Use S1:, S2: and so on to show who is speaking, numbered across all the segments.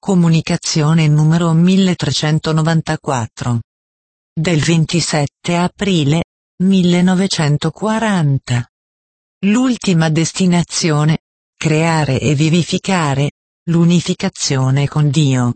S1: Comunicazione numero 1394. Del 27 aprile 1940. L'ultima destinazione: creare e vivificare, l'unificazione con Dio.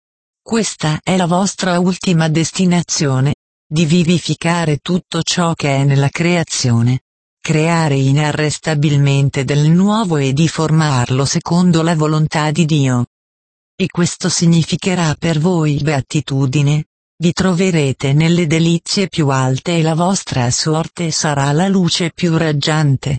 S1: Questa è la vostra ultima destinazione, di vivificare tutto ciò che è nella creazione, creare inarrestabilmente del nuovo e di formarlo secondo la volontà di Dio. E questo significherà per voi beatitudine, vi troverete nelle delizie più alte e la vostra sorte sarà la luce più raggiante.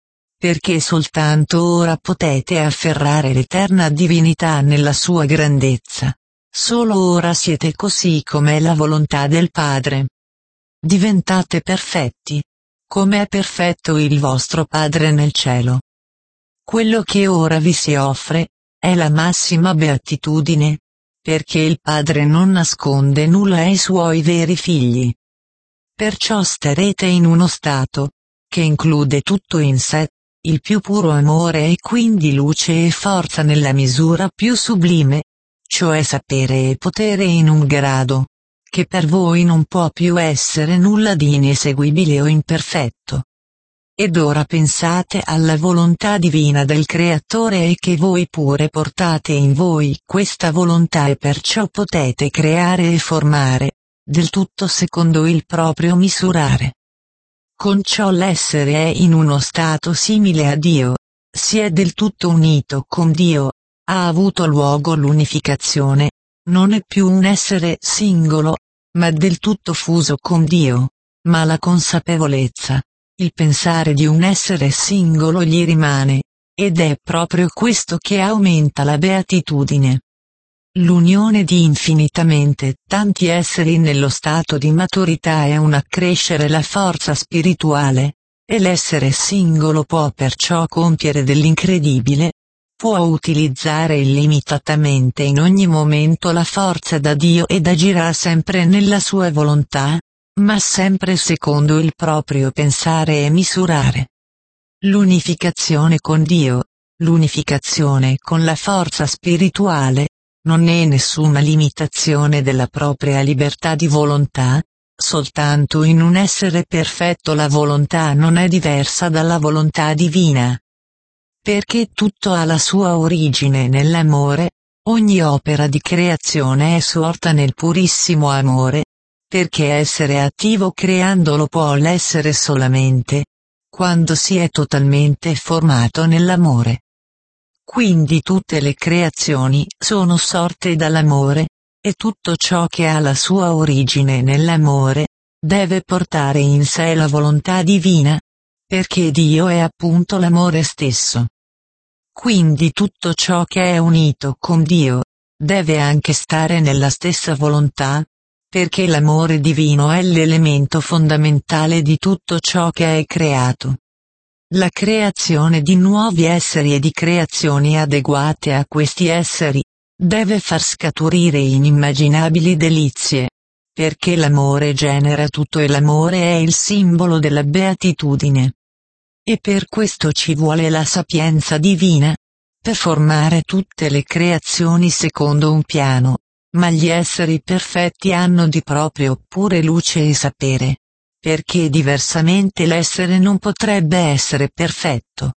S1: Perché soltanto ora potete afferrare l'eterna divinità nella sua grandezza. Solo ora siete così com'è la volontà del Padre. Diventate perfetti, come è perfetto il vostro Padre nel cielo. Quello che ora vi si offre è la massima beatitudine, perché il Padre non nasconde nulla ai suoi veri figli. Perciò starete in uno stato che include tutto in sé, il più puro amore e quindi luce e forza nella misura più sublime, cioè sapere e potere in un grado che per voi non può più essere nulla di ineseguibile o imperfetto. Ed ora pensate alla volontà divina del Creatore e che voi pure portate in voi questa volontà e perciò potete creare e formare, del tutto secondo il proprio misurare. Con ciò l'essere è in uno stato simile a Dio, si è del tutto unito con Dio, ha avuto luogo l'unificazione, non è più un essere singolo, ma del tutto fuso con Dio, ma la consapevolezza, il pensare di un essere singolo gli rimane, ed è proprio questo che aumenta la beatitudine. L'unione di infinitamente tanti esseri nello stato di maturità è un accrescere la forza spirituale, e l'essere singolo può perciò compiere dell'incredibile, può utilizzare illimitatamente in ogni momento la forza da Dio ed agirà sempre nella sua volontà, ma sempre secondo il proprio pensare e misurare. L'unificazione con Dio, l'unificazione con la forza spirituale, non è nessuna limitazione della propria libertà di volontà, soltanto in un essere perfetto la volontà non è diversa dalla volontà divina. Perché tutto ha la sua origine nell'amore, ogni opera di creazione è sorta nel purissimo amore, perché essere attivo creandolo può l'essere solamente quando si è totalmente formato nell'amore. Quindi tutte le creazioni sono sorte dall'amore, e tutto ciò che ha la sua origine nell'amore, deve portare in sé la volontà divina, perché Dio è appunto l'amore stesso. Quindi tutto ciò che è unito con Dio, deve anche stare nella stessa volontà, perché l'amore divino è l'elemento fondamentale di tutto ciò che è creato. La creazione di nuovi esseri e di creazioni adeguate a questi esseri, deve far scaturire inimmaginabili delizie, perché l'amore genera tutto e l'amore è il simbolo della beatitudine. E per questo ci vuole la sapienza divina, per formare tutte le creazioni secondo un piano, ma gli esseri perfetti hanno di proprio pure luce e sapere, perché diversamente l'essere non potrebbe essere perfetto.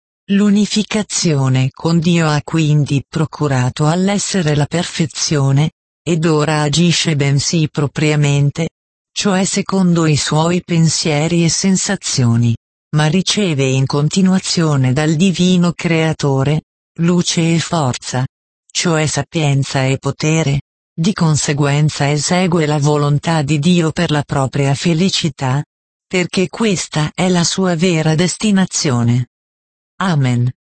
S1: L'unificazione con Dio ha quindi procurato all'essere la perfezione, ed ora agisce bensì propriamente, cioè secondo i suoi pensieri e sensazioni, ma riceve in continuazione dal divino creatore, luce e forza, cioè sapienza e potere, di conseguenza esegue la volontà di Dio per la propria felicità, perché questa è la sua vera destinazione. Amen.